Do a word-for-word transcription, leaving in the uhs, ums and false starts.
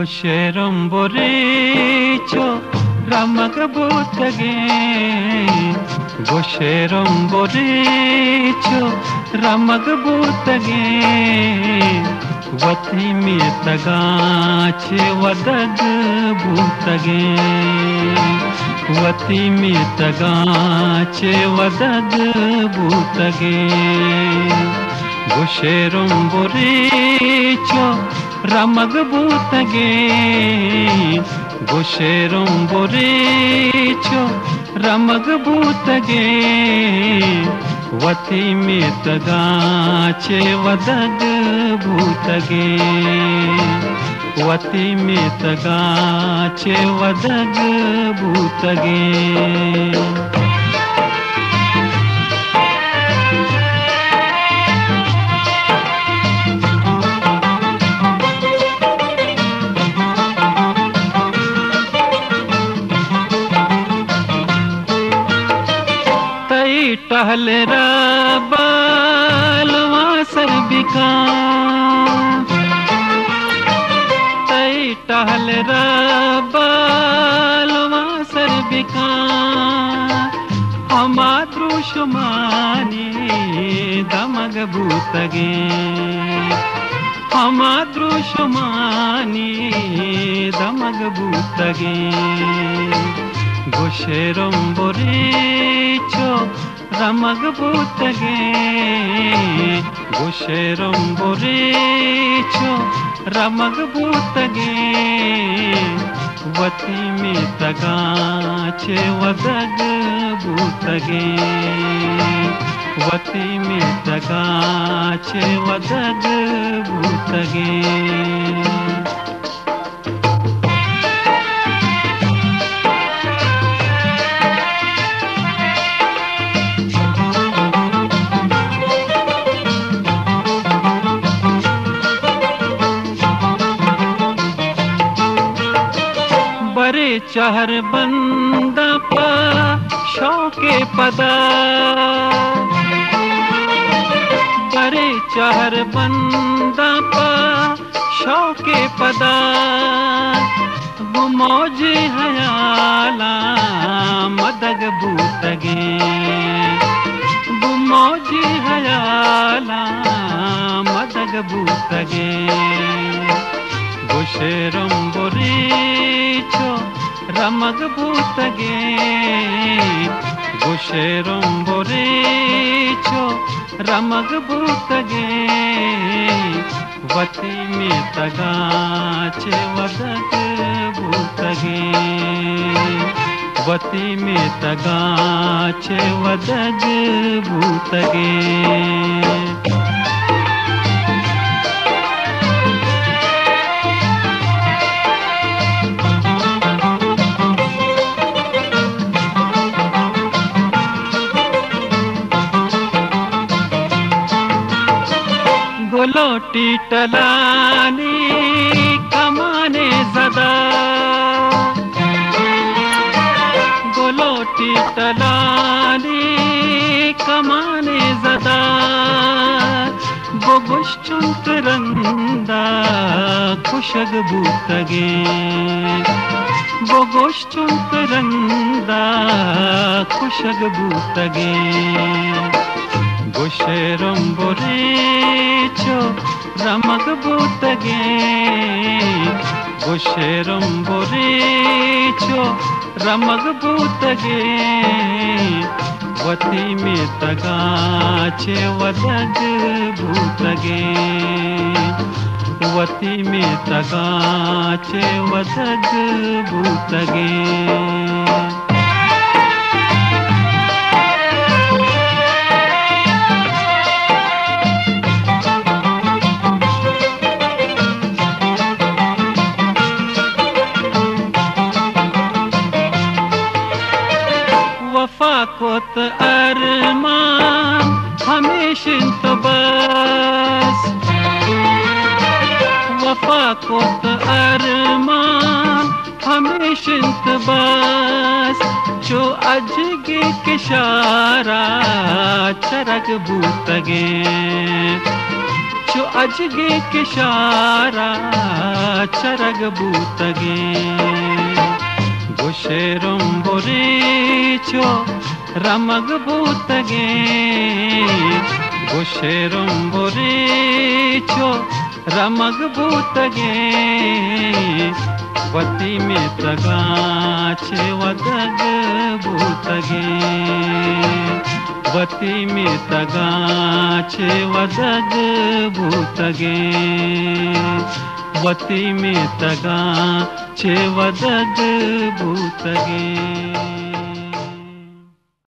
Gosheromborecho ramagbutage Gosheromborecho ramagbutage Vati mitagache vadag butage Vati mitagache vadag butage Gosheromborecho ramagbutage Gosheromborecho ramagbutage Vati mitagache vadag butage Vati mitagache vadag butage टहल बालवा सरबिका तई टहल बालवा सरबिका हमादृशमानी दमग भूतगे हमादृशमानी दमग भूतगे Gosheromborecho ramagbutage Gosheromborecho ramagbutage Vati mitagache vadag butage Vati mitagache vadag butage बरे चहर बंदा पा शौके पदा बरे चहर बंदा पा शौके पदा वो मौज हयाला मदग बूतगे वो मौज हयाला मदग बूतगे Gosheromborecho ramagbutage Gosheromborecho ramagbutage Vati mitagache vadag butage Vati mitagache vadag butage गोलोटी टलानी कमाने ज़दा गोलोटी टलानी कमाने ज़दा वो गुश्चुंत रंदा खुशग बूतगे वो गुश्चुंत रंदा खुशग बूतगे Gosheromborecho ramagbutage Gosheromborecho ramagbutage Vati mitagache vadag butage Vati mitagache vadag butage वफाकोत अरमान हमेशा तो बस वफाकोत अरमान हमेशा तो बस जो अजगे के शारा चरग बूतगे जो अजगे किशारा चरग बूतगे गुशेरुम बोरेचो रमग बूतगे गुशेरुम बोरेचो रमग बूतगे वती में तगाचे वदग बूतगे वती में तगाचे वदग बूतगे वती में तगाचे वदग बूतगे।